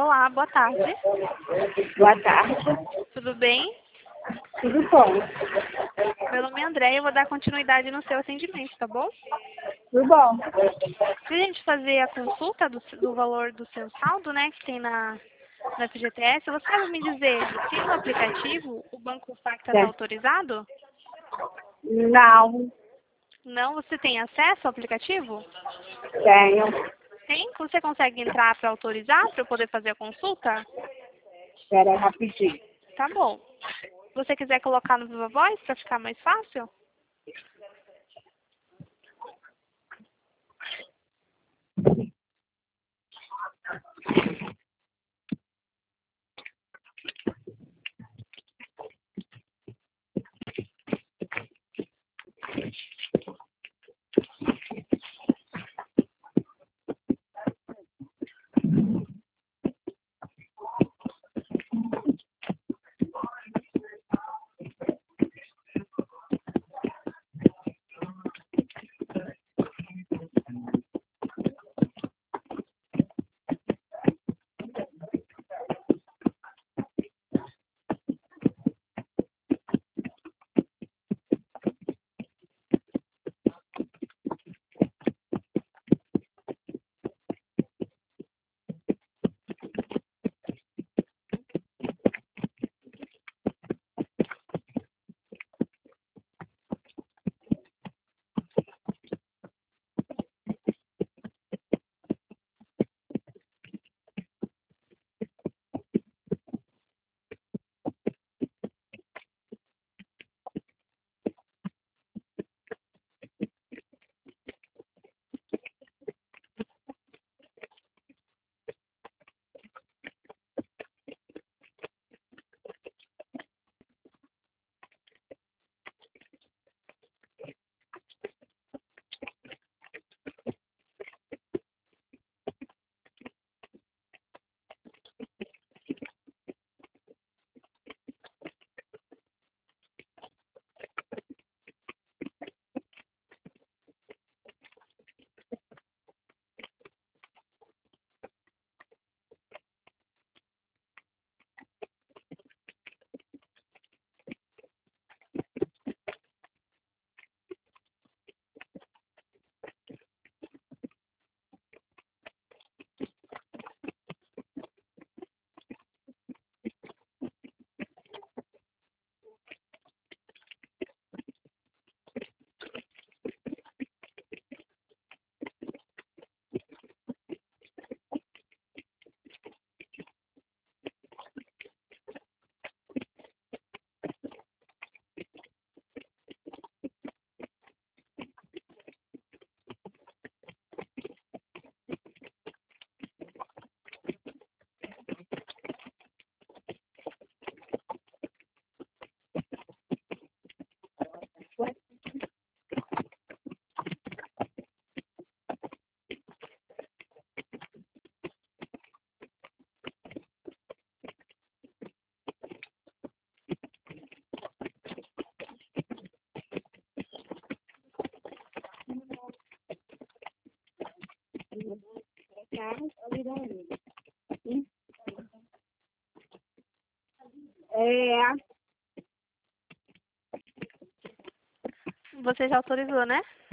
Olá, boa tarde. Boa tarde. Tudo bem? Tudo bom? Meu nome é André e eu vou dar continuidade no seu atendimento, tá bom? Tudo bom? Se a gente fazer a consulta do valor do seu saldo, né, que tem na FGTS, você sabe me dizer se no aplicativo o Banco Facta está autorizado? Não, Não? Você tem acesso ao aplicativo? tenho. Tem? Você consegue entrar para autorizar, para eu poder fazer a consulta? Espera aí rapidinho. Tá bom. Se você quiser colocar no Viva Voz para ficar mais fácil? É, Você já autorizou, né?